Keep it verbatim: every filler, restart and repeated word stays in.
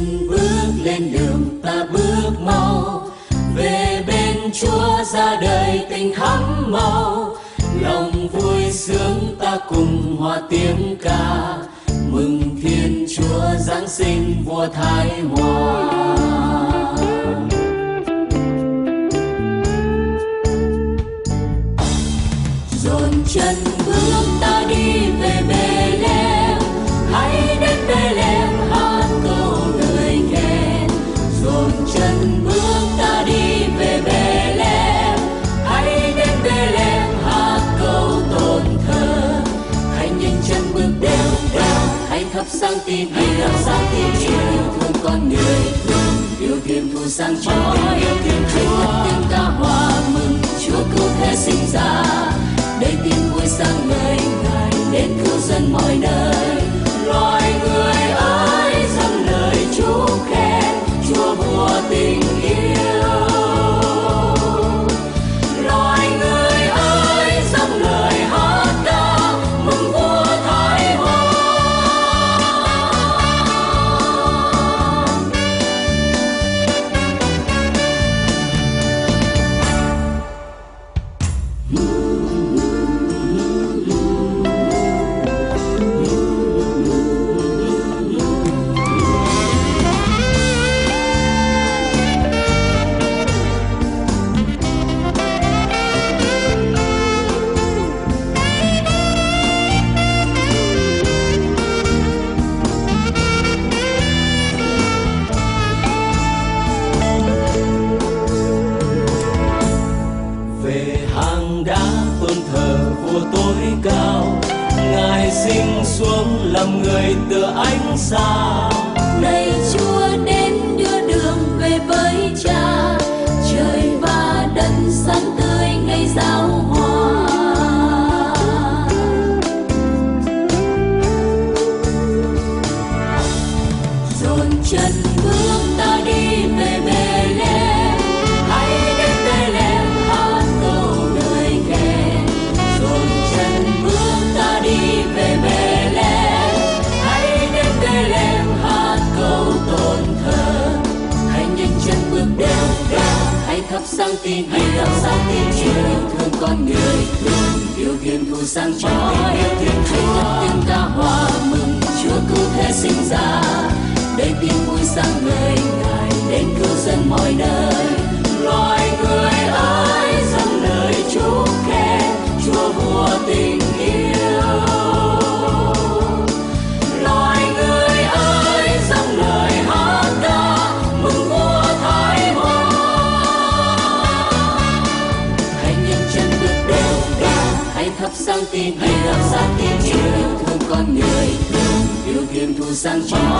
chân bước lên đường ta bước mau, về bên Chúa ra đời tình thắm màu. Lòng vui sướng ta cùng hòa tiếng ca, mừng Thiên Chúa Giáng sinh vua Thái Hòa. Dồn chân bước ta đi về Bethlehem, hãy đến Bethlehem hát câu lời khen. Dồn chân bước ta đi về Bethlehem, hãy đến Bethlehem hát câu tôn thờ. Hãy nhanh chân bước đều đều, hãy thắp sáng tin, hãy thắp sáng tin Chúa yêu thương con người, yêu Thiên Thu sang cho yêu Thiên Chúa. Tiếng ca hòa mừng Chúa cứu thế sinh ra, để tin vui sang người Ngài đến cứu dân mọi nơi. Loài người ơi dâng lời chúc khen, Chúa vua tình yêu. Loài người ơi dâng lời hát ca, mừng vua Thái Hòa. Xuống làm người tựa ánh sao, này Chúa đến đưa đường về với Cha, trời và đất sáng tươi ngày giao hòa. Dồn chân bước ta đi về Bethlehem, hãy đến Bethlehem hát câu lời khen. Dồn chân bước ta đi về Bethlehem, thắp sáng tin, hãy thắp sáng tin Chúa yêu thương con người, yêu Thiên Thu sang cho yêu Thiên Chúa. Tiếng ca hòa mừng Chúa cứu thế sinh ra, để tin vui sang người Ngài đến cứu dân mọi nơi. Loài người ơi dâng lời chúc khen, Chúa vua tình yêu. Loài người ơi dâng lời hát ca, mừng vua Thái Hòa. Thắp sáng tin, hãy thắp sáng tin Chúa yêu thương con người, yêu Thiên Thu sang cho